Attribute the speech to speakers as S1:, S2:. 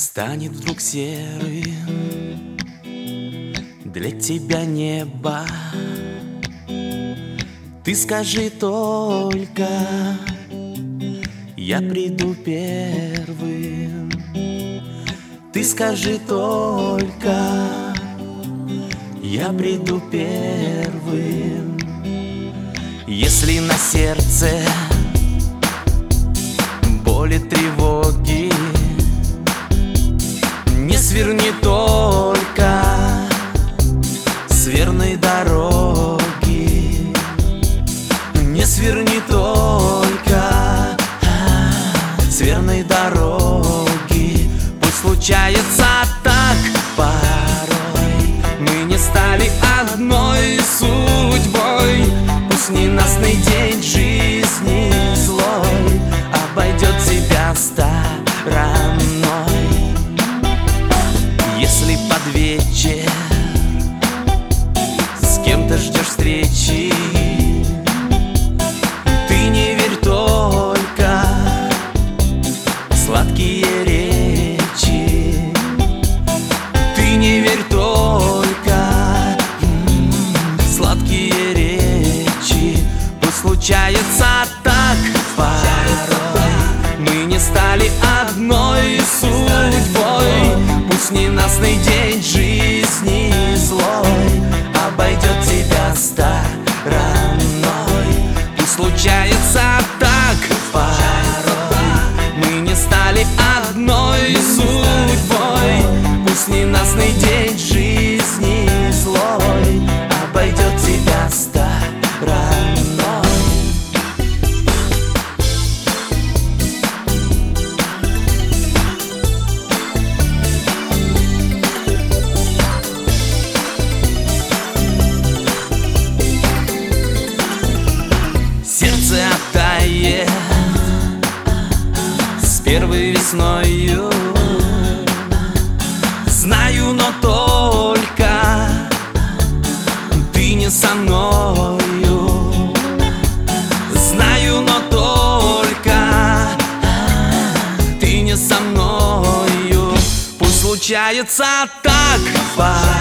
S1: Станет вдруг серым для тебя небо. Ты скажи только, я приду первым. Ты скажи только, я приду первым. Если на сердце боли, тревоги, не сверни только с верной дороги. Не сверни только с верной дороги. Пусть случается так порой, мы не стали одной судьбой. Пусть ненастный день жизни злой обойдет тебя стороной. Если под вечер с кем-то ждешь встречи, ты не верь только в сладкие речи. Ты не верь только в сладкие речи. Пусть случается так порой, мы не стали одной судьбой. Пусть ненастный день жизни злой обойдет тебя стороной. Пусть случается так порой, мы не стали одной судьбой. Пусть ненастный день жизни злой обойдет тебя стороной. Сердце оттает с первой весною. Знаю, но только ты не со мною. Знаю, но только ты не со мною. Пусть случается так порой,